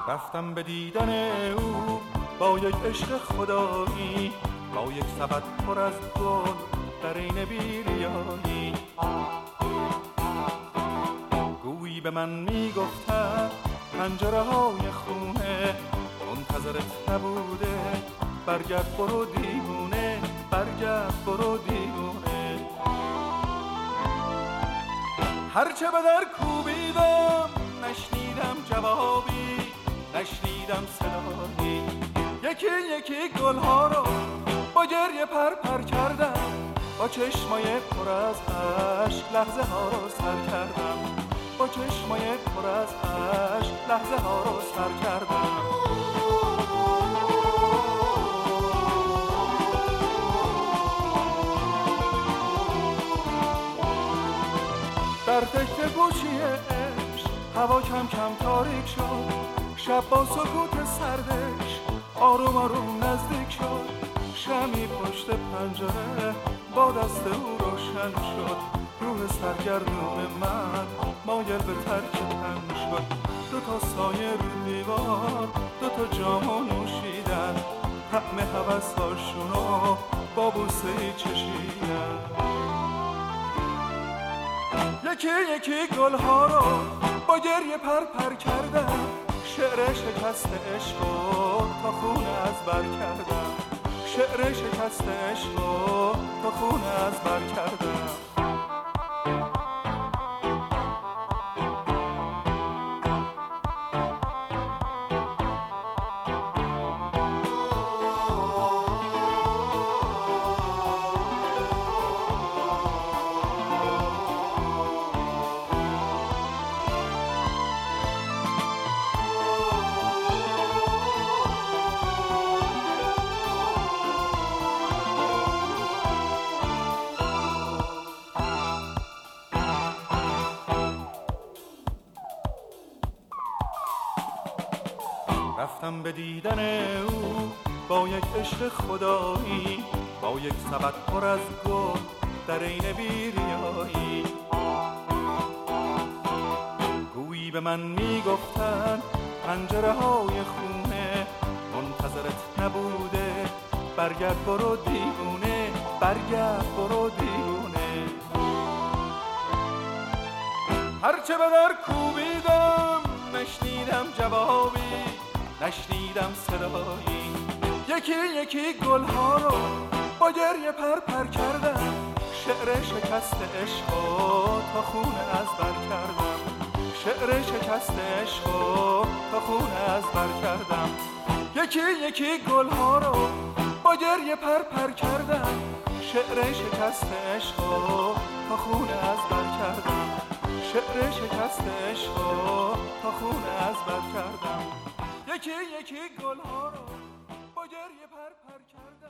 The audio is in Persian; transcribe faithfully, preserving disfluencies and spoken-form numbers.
رفتم به دیدن او با یک عشق خدایی، با یک سبد پر از گل در این بیریایی. گویی به من میگفتن پنجره های خونه منتظرت نبوده، برگرد برو دیوونه، برگرد برو دیوونه. هرچه به در کوبیدم نشنیدم جوابی، نشنیدم صدایی. یکی یکی گلها رو با گریه پر پر کردم، با چشمای پر از عشق لحظه ها رو سر کردم، با چشمای پر از عشق لحظه ها رو سر کردم. در تکه گوشی عشق هوا کم کم تاریک شد، شب با سکوت سردش آروم آروم نزدیک شد. شمی پشت پنجره با دست او روشن شد، روح سرگردون من مایل به ترک تن شد. دو تا سایه رو دیوار، دو تا جامو نوشیدن، طعم هوس‌هاشونو با بوسه‌ای چشیدن. یکی یکی گلها رو با گریه پر پر کردم، شعر شکست عشقو تا خون از بر کردم، شعر شکست عشقو تا خون از بر کردم. رفتم به دیدن او با یک عشق خدایی، با یک سبد پر از گل در این بیریایی. گویی به من میگفتن پنجره های خونه منتظرت نبوده، برگرد برو دیوونه، برگرد برو دیوونه. هرچه به در کوبیدم نشنیدم جوابی، نشنیدم صدایی. یکی یکی گلها رو با گریه پر پر کردم، شعر شکست عشقو تا خون از بر کردم، شعر شکست عشقو تا خون از بر کردم. یکی یکی گلها رو با گریه پر پر کردم، شعر شکست عشقو تا خون از بر کردم، شعر شکست عشقو تا خون از بر کردم. یکی یکی گلها رو با گریه پر پر کردم.